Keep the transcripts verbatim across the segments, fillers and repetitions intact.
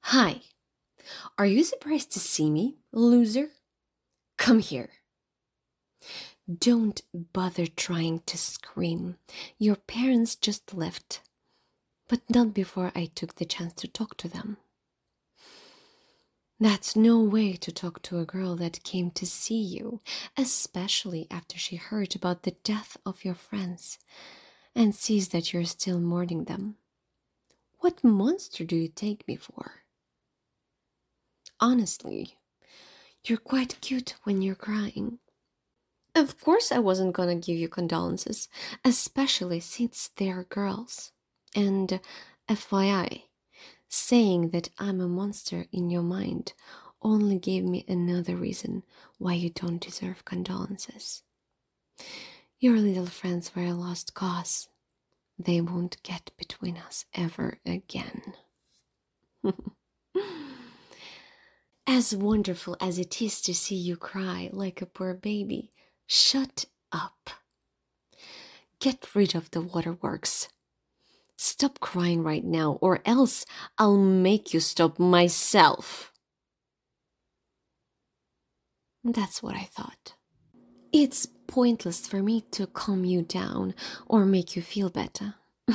Hi, are you surprised to see me, loser? Come here. Don't bother trying to scream. Your parents just left, but not before I took the chance to talk to them. That's no way to talk to a girl that came to see you, especially after she heard about the death of your friends and sees that you're still mourning them. What monster do you take me for? Honestly, you're quite cute when you're crying. Of course, I wasn't gonna give you condolences, especially since they're girls. And F Y I, saying that I'm a monster in your mind only gave me another reason why you don't deserve condolences. Your little friends were a lost cause. They won't get between us ever again. As wonderful as it is to see you cry like a poor baby, shut up. Get rid of the waterworks. Stop crying right now, or else I'll make you stop myself. That's what I thought. It's pointless for me to calm you down or make you feel better.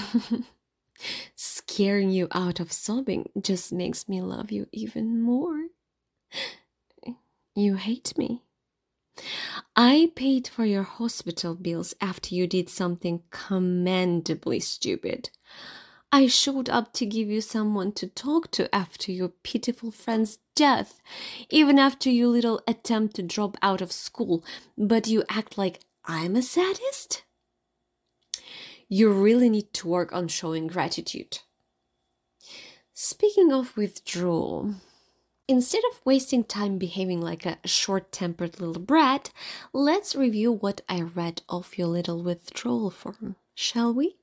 Scaring you out of sobbing just makes me love you even more. You hate me. I paid for your hospital bills after you did something commendably stupid. I showed up to give you someone to talk to after your pitiful friend's death, even after your little attempt to drop out of school, but you act like I'm a sadist? You really need to work on showing gratitude. Speaking of withdrawal, instead of wasting time behaving like a short-tempered little brat, let's review what I read of your little withdrawal form, shall we?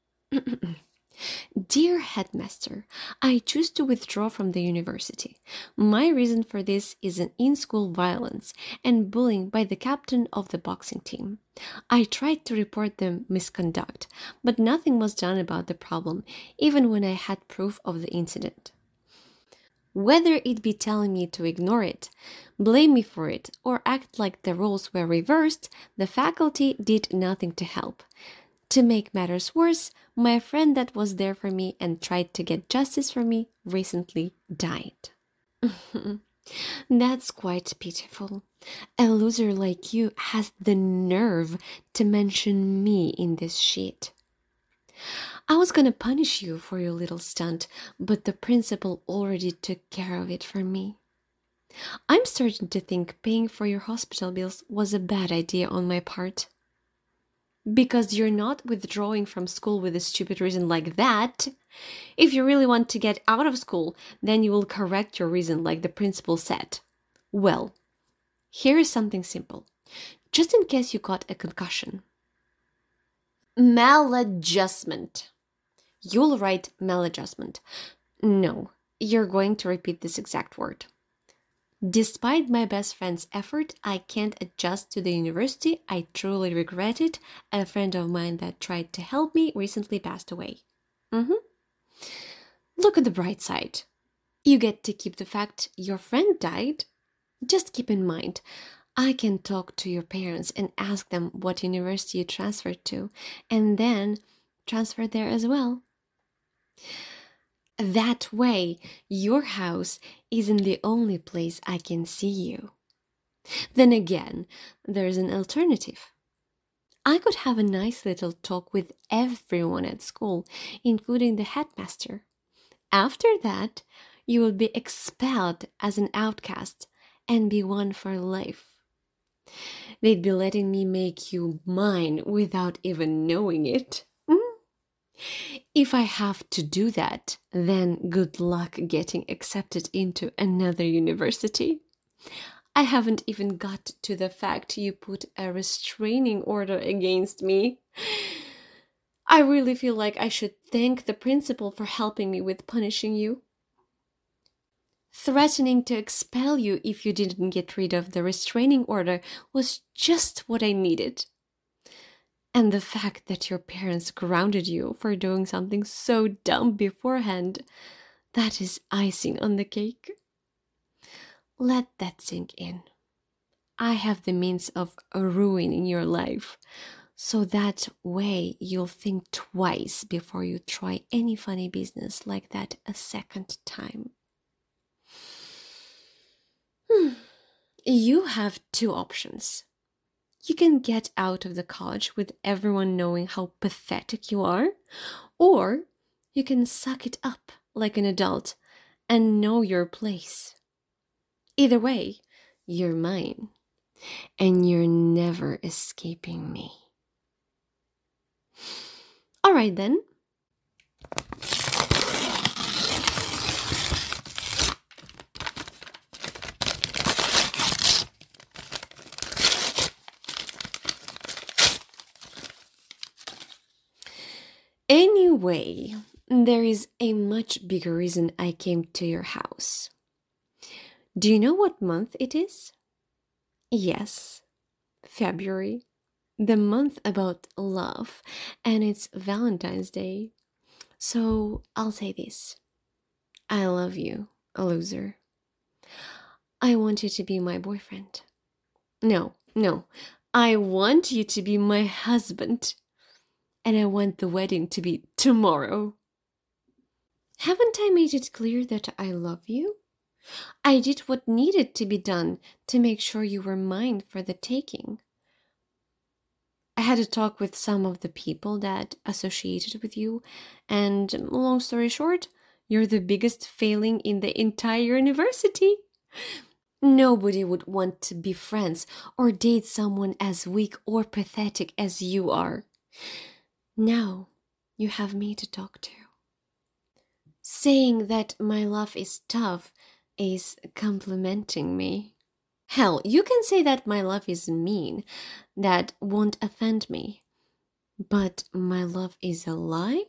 Dear Headmaster, I choose to withdraw from the university. My reason for this is an in-school violence and bullying by the captain of the boxing team. I tried to report the misconduct, but nothing was done about the problem, even when I had proof of the incident. Whether it be telling me to ignore it, blame me for it, or act like the roles were reversed, the faculty did nothing to help. To make matters worse, my friend that was there for me and tried to get justice for me recently died. That's quite pitiful. A loser like you has the nerve to mention me in this shit. I was gonna punish you for your little stunt, but the principal already took care of it for me. I'm starting to think paying for your hospital bills was a bad idea on my part. Because you're not withdrawing from school with a stupid reason like that. If you really want to get out of school, then you will correct your reason like the principal said. Well, here is something simple, just in case you got a concussion. Maladjustment. You'll write maladjustment. No, you're going to repeat this exact word. Despite my best friend's effort, I can't adjust to the university. I truly regret it. A friend of mine that tried to help me recently passed away. Mm-hmm. Look at the bright side. You get to keep the fact your friend died. Just keep in mind, I can talk to your parents and ask them what university you transferred to, and then transfer there as well. That way, your house isn't the only place I can see you. Then again, there's an alternative. I could have a nice little talk with everyone at school, including the headmaster. After that, you will be expelled as an outcast and be one for life. They'd be letting me make you mine without even knowing it. If I have to do that, then good luck getting accepted into another university. I haven't even got to the fact you put a restraining order against me. I really feel like I should thank the principal for helping me with punishing you. Threatening to expel you if you didn't get rid of the restraining order was just what I needed. And the fact that your parents grounded you for doing something so dumb beforehand, that is icing on the cake. Let that sink in. I have the means of ruining your life, so that way you'll think twice before you try any funny business like that a second time. Hmm. You have two options. You can get out of the college with everyone knowing how pathetic you are, or you can suck it up like an adult and know your place. Either way, you're mine, and you're never escaping me. All right then. Anyway, there is a much bigger reason I came to your house. Do you know what month it is? Yes, February. The month about love, and it's Valentine's Day. So I'll say this. I love you, a loser. I want you to be my boyfriend. No, no. I want you to be my husband. And I want the wedding to be tomorrow. Haven't I made it clear that I love you? I did what needed to be done to make sure you were mine for the taking. I had a talk with some of the people that associated with you, and long story short, you're the biggest failing in the entire university. Nobody would want to be friends or date someone as weak or pathetic as you are. Now you have me to talk to. Saying that my love is tough is complimenting me. Hell, you can say that my love is mean. That won't offend me. But my love is a lie?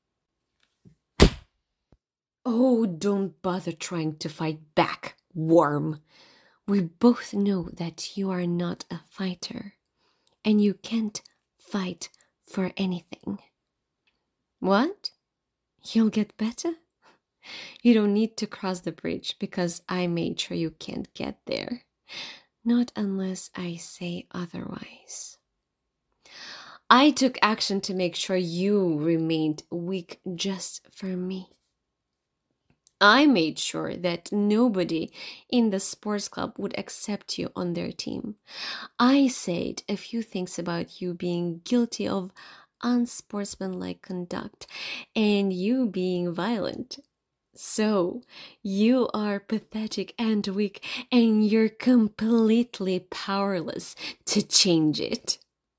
Oh, don't bother trying to fight back, worm. We both know that you are not a fighter, and you can't fight for anything. What? You'll get better? You don't need to cross the bridge because I made sure you can't get there. Not unless I say otherwise. I took action to make sure you remained weak just for me. I made sure that nobody in the sports club would accept you on their team. I said a few things about you being guilty of unsportsmanlike conduct and you being violent. So, you are pathetic and weak, and you're completely powerless to change it.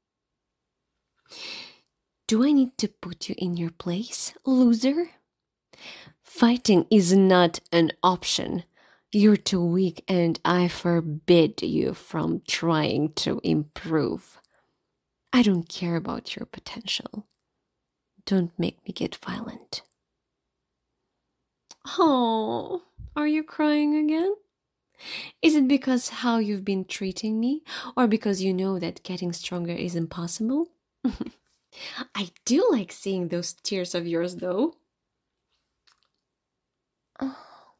Do I need to put you in your place, loser? Fighting is not an option. You're too weak, and I forbid you from trying to improve. I don't care about your potential. Don't make me get violent. Oh, are you crying again? Is it because how you've been treating me, or because you know that getting stronger is impossible? I do like seeing those tears of yours, though. Oh,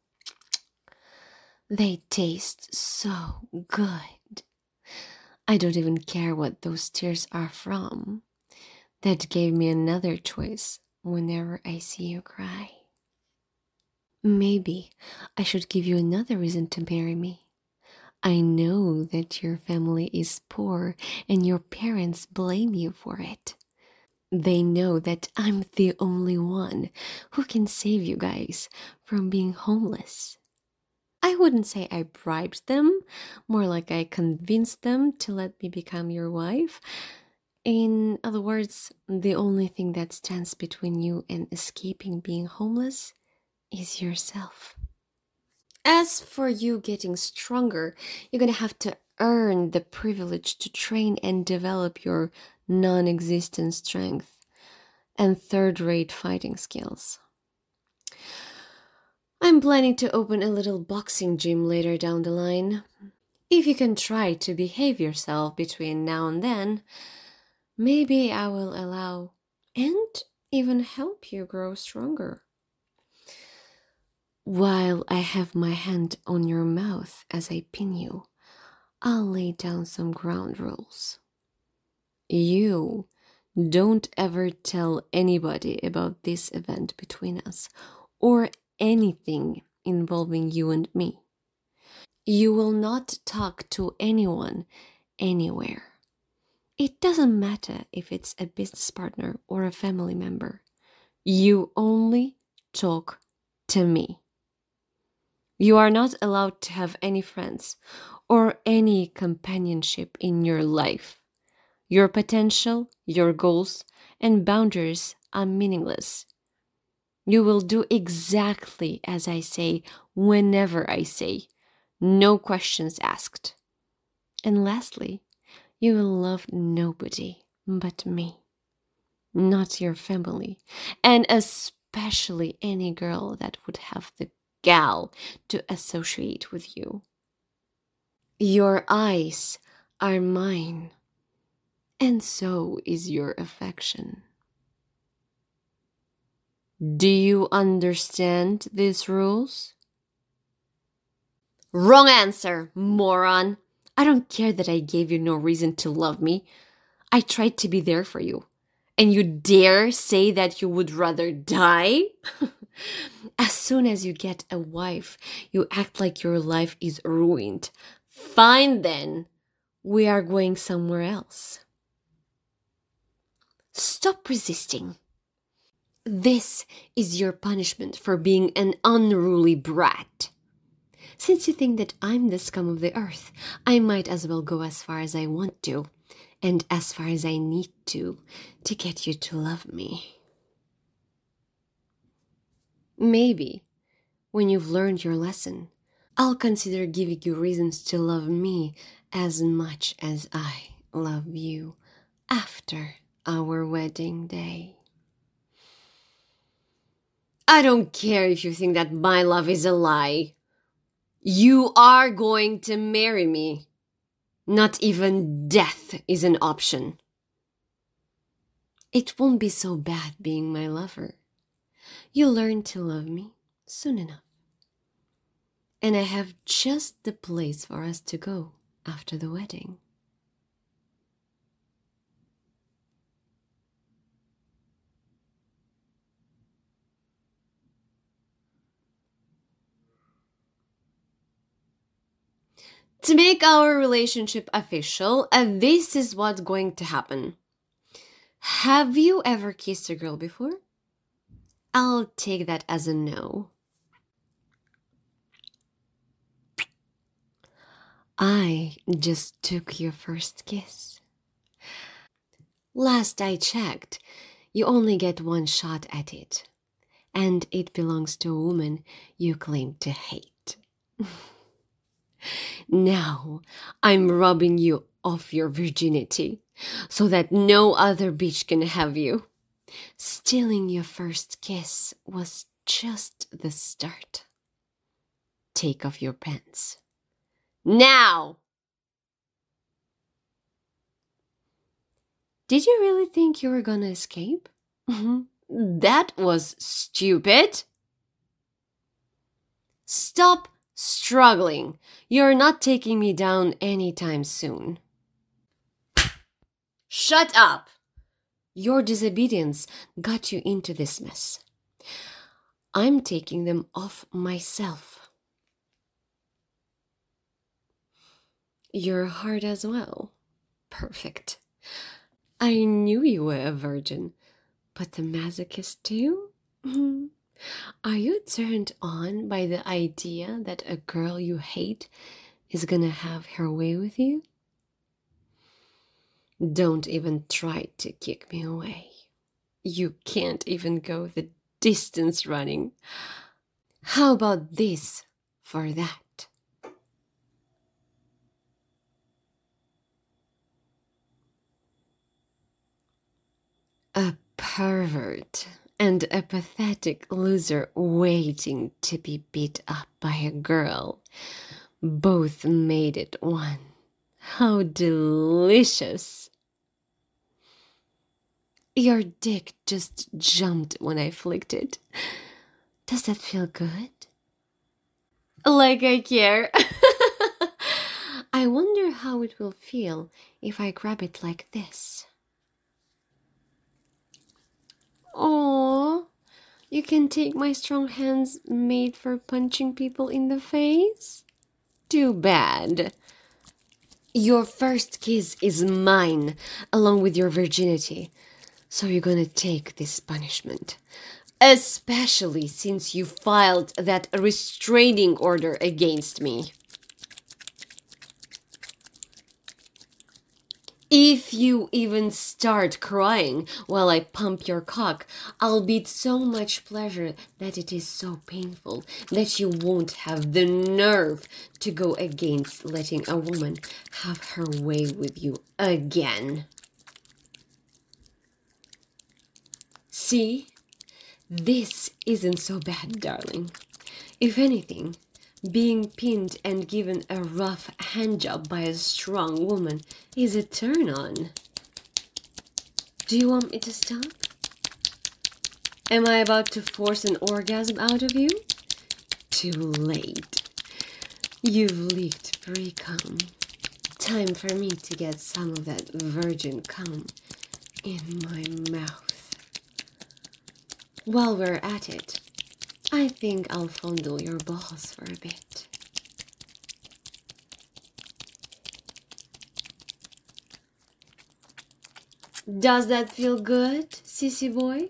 they taste so good. I don't even care what those tears are from. That gave me another choice whenever I see you cry. Maybe I should give you another reason to marry me. I know that your family is poor and your parents blame you for it. They know that I'm the only one who can save you guys from being homeless. I wouldn't say I bribed them, more like I convinced them to let me become your wife. In other words, the only thing that stands between you and escaping being homeless is yourself. As for you getting stronger, you're gonna have to earn the privilege to train and develop your non-existent strength and third-rate fighting skills. I'm planning to open a little boxing gym later down the line. If you can try to behave yourself between now and then, maybe I will allow and even help you grow stronger. While I have my hand on your mouth as I pin you, I'll lay down some ground rules. You don't ever tell anybody about this event between us or anything involving you and me. You will not talk to anyone anywhere. It doesn't matter if it's a business partner or a family member. You only talk to me. You are not allowed to have any friends or any companionship in your life. Your potential, your goals, and boundaries are meaningless. You will do exactly as I say, whenever I say. No questions asked. And lastly, you will love nobody but me. Not your family, and especially any girl that would have the gall to associate with you. Your eyes are mine, and so is your affection. Do you understand these rules? Wrong answer, moron. I don't care that I gave you no reason to love me. I tried to be there for you. And you dare say that you would rather die? As soon as you get a wife, you act like your life is ruined. Fine then, we are going somewhere else. Stop resisting. This is your punishment for being an unruly brat. Since you think that I'm the scum of the earth, I might as well go as far as I want to, and as far as I need to, to get you to love me. Maybe, when you've learned your lesson, I'll consider giving you reasons to love me as much as I love you after our wedding day. I don't care if you think that my love is a lie. You are going to marry me. Not even death is an option. It won't be so bad being my lover. You'll learn to love me soon enough. And I have just the place for us to go after the wedding. To make our relationship official, uh, this is what's going to happen. Have you ever kissed a girl before? I'll take that as a no. I just took your first kiss. Last I checked, you only get one shot at it, and it belongs to a woman you claim to hate. Now I'm robbing you of your virginity so that no other bitch can have you. Stealing your first kiss was just the start. Take off your pants. Now! Did you really think you were gonna escape? That was stupid. Stop struggling. You're not taking me down anytime soon. Shut up! Your disobedience got you into this mess. I'm taking them off myself. You're hard as well. Perfect. I knew you were a virgin, but the masochist too? Are you turned on by the idea that a girl you hate is gonna have her way with you? Don't even try to kick me away. You can't even go the distance running. How about this for that? A pervert and a pathetic loser waiting to be beat up by a girl. Both made it one. How delicious! Your dick just jumped when I flicked it. Does that feel good? Like I care. I wonder how it will feel if I grab it like this. Oh, you can take my strong hands made for punching people in the face? Too bad. Your first kiss is mine, along with your virginity. So you're gonna take this punishment. Especially since you filed that restraining order against me. If you even start crying while I pump your cock, I'll beat so much pleasure that it is so painful that you won't have the nerve to go against letting a woman have her way with you again. See? This isn't so bad, darling. If anything, being pinned and given a rough handjob by a strong woman is a turn on. Do you want me to stop? Am I about to force an orgasm out of you? Too late. You've leaked pre-cum. Time for me to get some of that virgin cum in my mouth. While we're at it, I think I'll fondle your balls for a bit. Does that feel good, sissy boy?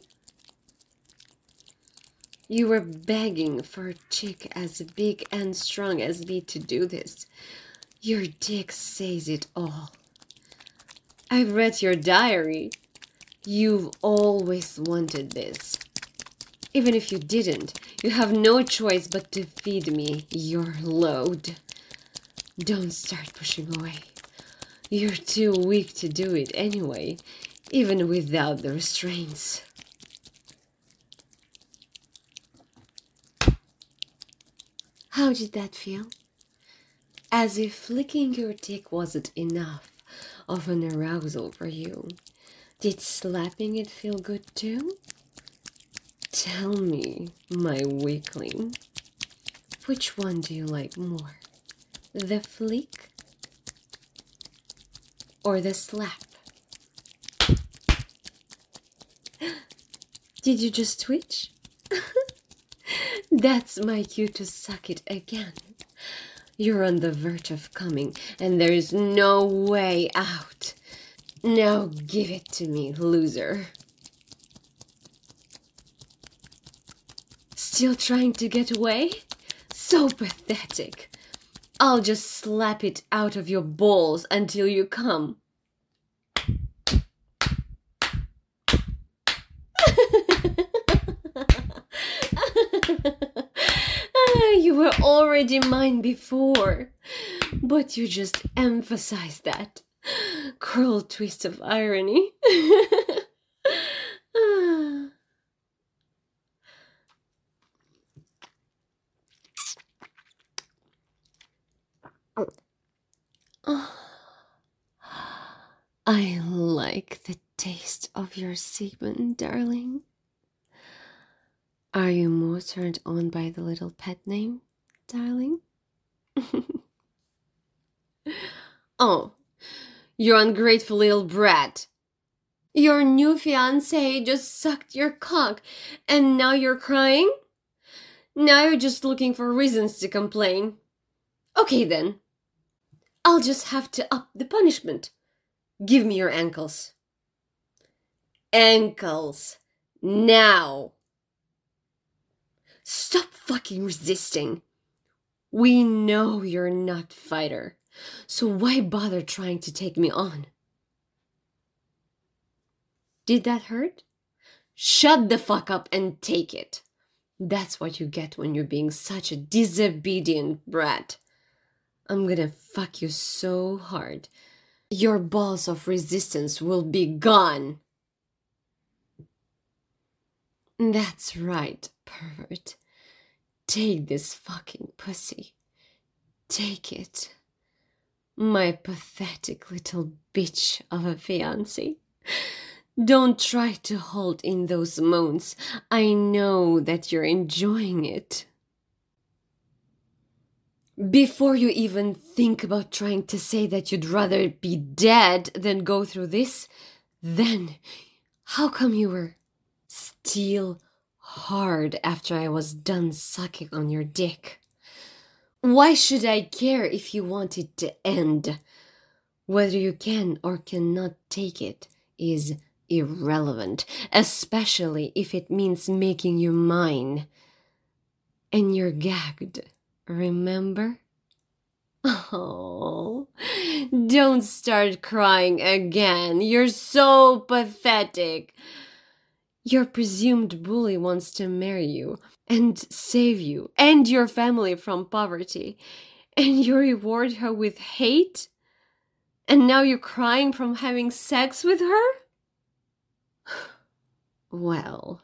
You were begging for a chick as big and strong as me to do this. Your dick says it all. I've read your diary. You've always wanted this. Even if you didn't, you have no choice but to feed me your load. Don't start pushing away. You're too weak to do it anyway, even without the restraints. How did that feel? As if flicking your dick wasn't enough of an arousal for you. Did slapping it feel good too? Tell me, my weakling, which one do you like more? The flick or the slap? Did you just twitch? That's my cue to suck it again. You're on the verge of coming, and there's no way out. Now give it to me, loser. Still trying to get away? So pathetic. I'll just slap it out of your balls until you come. You were already mine before, but you just emphasized that. Cruel twist of irony. I like the taste of your semen, darling. Are you more turned on by the little pet name, darling? Oh, you ungrateful little brat. Your new fiancé just sucked your cock, and now you're crying? Now you're just looking for reasons to complain. Okay then. I'll just have to up the punishment. Give me your ankles. Ankles. Now. Stop fucking resisting. We know you're not fighter, so why bother trying to take me on? Did that hurt? Shut the fuck up and take it. That's what you get when you're being such a disobedient brat. I'm gonna fuck you so hard. Your balls of resistance will be gone. That's right, pervert. Take this fucking pussy. Take it. My pathetic little bitch of a fiancé. Don't try to hold in those moans. I know that you're enjoying it. Before you even think about trying to say that you'd rather be dead than go through this, then how come you were still hard after I was done sucking on your dick? Why should I care if you want it to end? Whether you can or cannot take it is irrelevant, especially if it means making you mine. And you're gagged. Remember? Oh, don't start crying again. You're so pathetic. Your presumed bully wants to marry you and save you and your family from poverty. And you reward her with hate? And now you're crying from having sex with her? Well.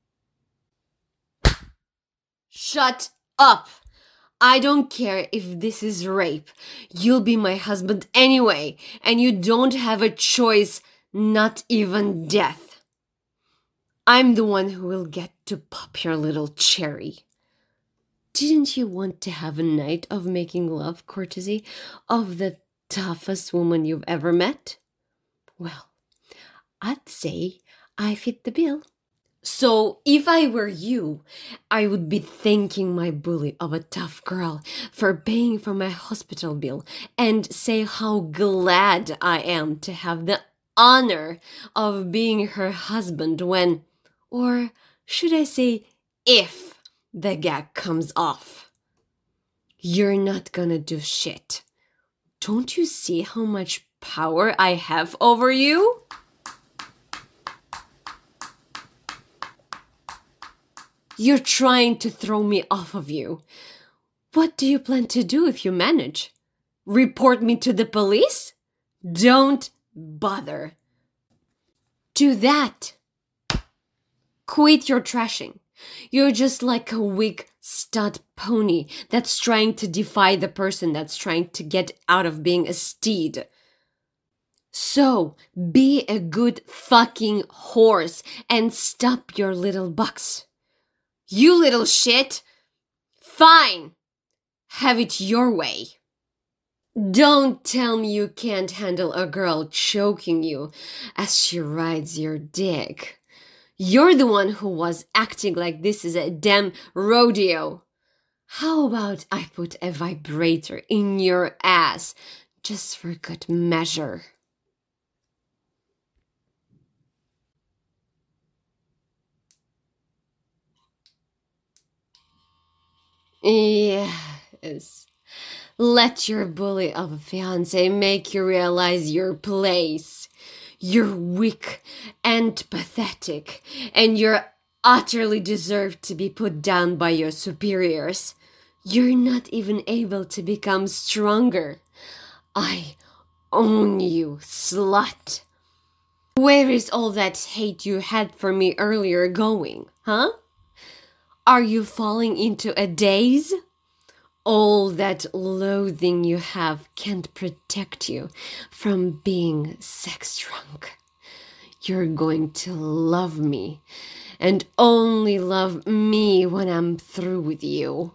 Shut up! I don't care if this is rape. You'll be my husband anyway, and you don't have a choice, not even death. I'm the one who will get to pop your little cherry. Didn't you want to have a night of making love courtesy of the toughest woman you've ever met? Well, I'd say I fit the bill. So, if I were you, I would be thanking my bully of a tough girl for paying for my hospital bill and say how glad I am to have the honor of being her husband when, or should I say, if the gag comes off. You're not gonna do shit. Don't you see how much power I have over you? You're trying to throw me off of you. What do you plan to do if you manage? Report me to the police? Don't bother. Do that. Quit your trashing. You're just like a weak stud pony that's trying to defy the person that's trying to get out of being a steed. So, be a good fucking horse and stop your little bucks. You little shit! Fine! Have it your way. Don't tell me you can't handle a girl choking you as she rides your dick. You're the one who was acting like this is a damn rodeo. How about I put a vibrator in your ass just for good measure? Yes. Let your bully of a fiance make you realize your place. You're weak and pathetic, and you're utterly deserved to be put down by your superiors. You're not even able to become stronger. I own you, slut. Where is all that hate you had for me earlier going, huh? Are you falling into a daze? All that loathing you have can't protect you from being sex drunk. You're going to love me, and only love me when I'm through with you.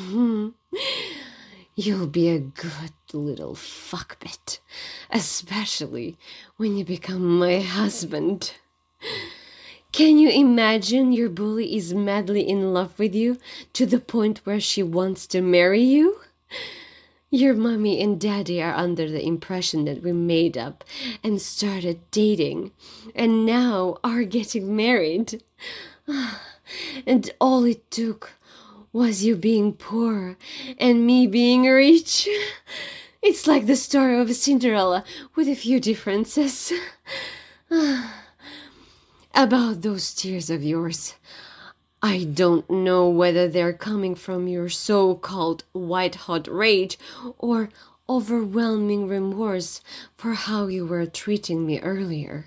You'll be a good little fuckbit, especially when you become my husband. Can you imagine your bully is madly in love with you to the point where she wants to marry you? Your mommy and daddy are under the impression that we made up and started dating and now are getting married. And all it took was you being poor and me being rich. It's like the story of Cinderella with a few differences. About those tears of yours, I don't know whether they're coming from your so-called white-hot rage or overwhelming remorse for how you were treating me earlier.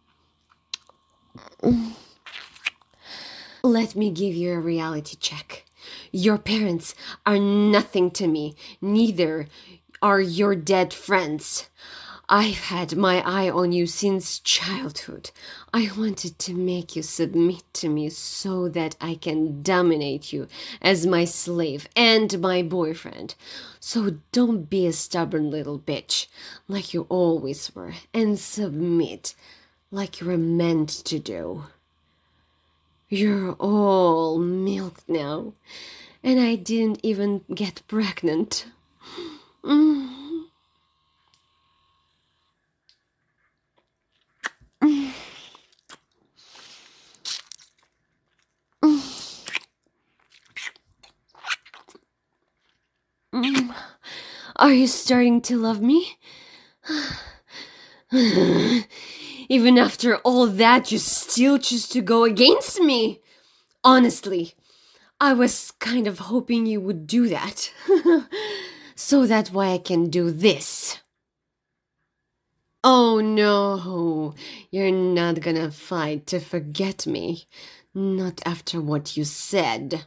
Let me give you a reality check. Your parents are nothing to me, neither are your dead friends. I've had my eye on you since childhood. I wanted to make you submit to me so that I can dominate you as my slave and my boyfriend. So don't be a stubborn little bitch, like you always were, and submit, like you were meant to do. You're all milk now, and I didn't even get pregnant. Mm. Mm. Are you starting to love me? Even after all that, you still choose to go against me. Honestly, I was kind of hoping you would do that. So that way I can do this. Oh no, you're not gonna fight to forget me. Not after what you said.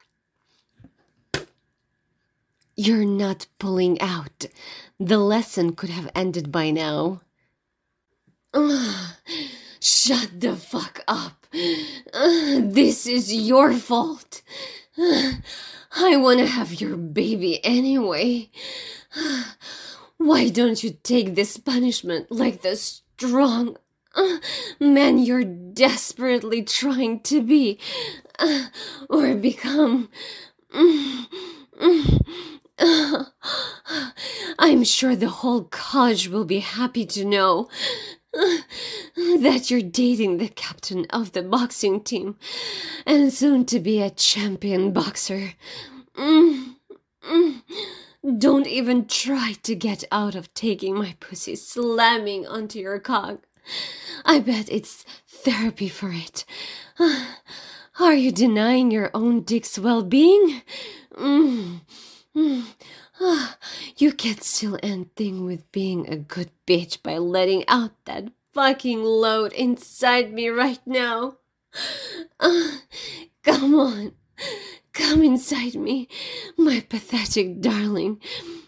You're not pulling out. The lesson could have ended by now. Ugh, shut the fuck up. Ugh, this is your fault. Ugh, I want to have your baby anyway. Ugh, why don't you take this punishment like the strong uh, man you're desperately trying to be uh, or become? Mm, mm, uh, I'm sure the whole college will be happy to know uh, that you're dating the captain of the boxing team and soon to be a champion boxer. Mm, mm. Don't even try to get out of taking my pussy slamming onto your cock. I bet it's therapy for it. Are you denying your own dick's well-being? Mm. Mm. You can still end thing with being a good bitch by letting out that fucking load inside me right now. Uh, come on. Come inside me, my pathetic darling.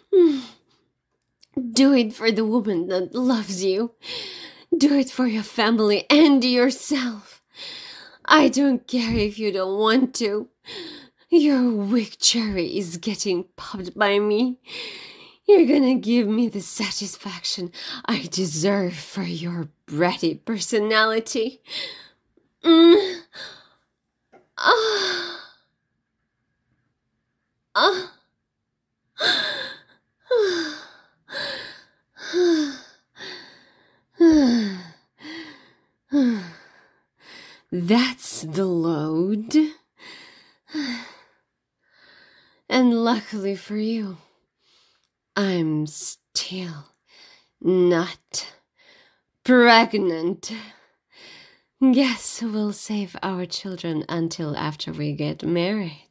Do it for the woman that loves you. Do it for your family and yourself. I don't care if you don't want to. Your weak cherry is getting popped by me. You're gonna give me the satisfaction I deserve for your bratty personality. Mm. Ah. Ah. That's the load. And luckily for you, I'm still not pregnant. Guess we'll save our children until after we get married.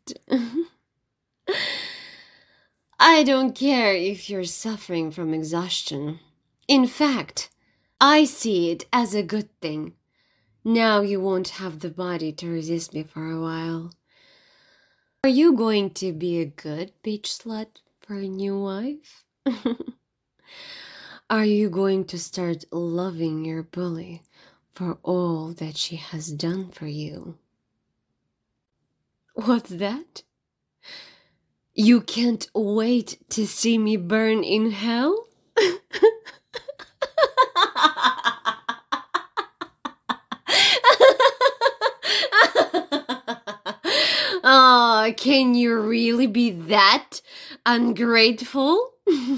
I don't care if you're suffering from exhaustion. In fact, I see it as a good thing. Now you won't have the body to resist me for a while. Are you going to be a good bitch slut for a new wife? Are you going to start loving your bully for all that she has done for you? What's that? You can't wait to see me burn in hell? Oh, can you really be that ungrateful?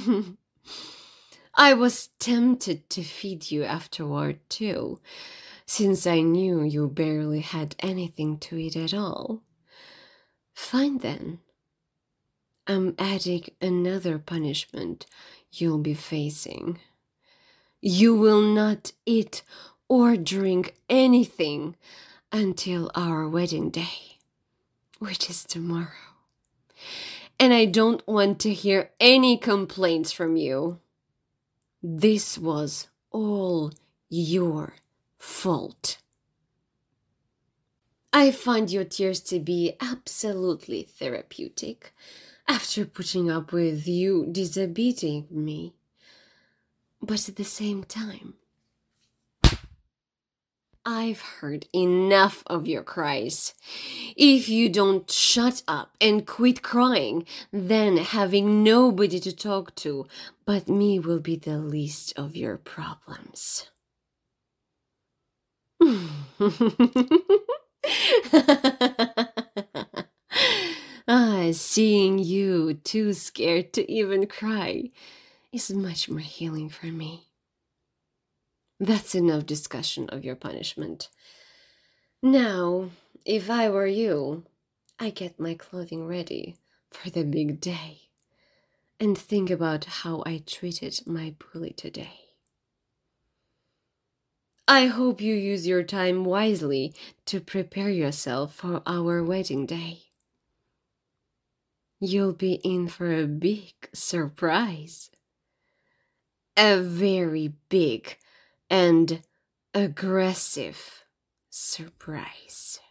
I was tempted to feed you afterward too, since I knew you barely had anything to eat at all. Fine then. I'm adding another punishment you'll be facing. You will not eat or drink anything until our wedding day, which is tomorrow. And I don't want to hear any complaints from you. This was all your fault. I find your tears to be absolutely therapeutic after putting up with you disobeying me. But at the same time, I've heard enough of your cries. If you don't shut up and quit crying, then having nobody to talk to but me will be the least of your problems. Ah, seeing you too scared to even cry is much more healing for me. That's enough discussion of your punishment. Now, if I were you, I'd get my clothing ready for the big day and think about how I treated my bully today. I hope you use your time wisely to prepare yourself for our wedding day. You'll be in for a big surprise. A very big and aggressive surprise.